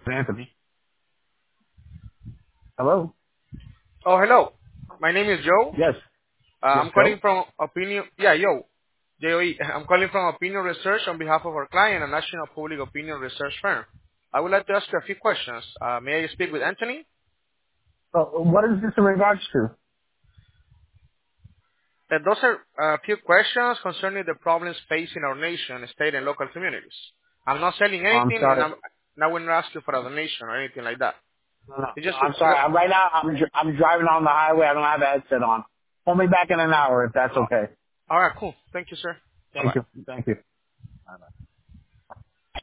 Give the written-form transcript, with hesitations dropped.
Anthony. Hello? Oh, hello. My name is Joe. Yes. Yes, I'm calling Joe? from Opinion. Yeah, Joe. Joe. I'm calling from Opinion Research on behalf of our client, a national public opinion research firm. I would like to ask you a few questions. May I speak with Anthony? What is this in regards to? Those are a few questions concerning the problems facing our nation, state, and local communities. I'm not selling I'm anything, and sorry. I will not ask you for a donation or anything like that. No, no, It's no, just I'm sorry. Right now, I'm driving on the highway. I don't have a headset on. Call me back in an hour if that's okay. all right, cool. Thank you, sir. Bye Thank bye. you. Thank you. Bye-bye.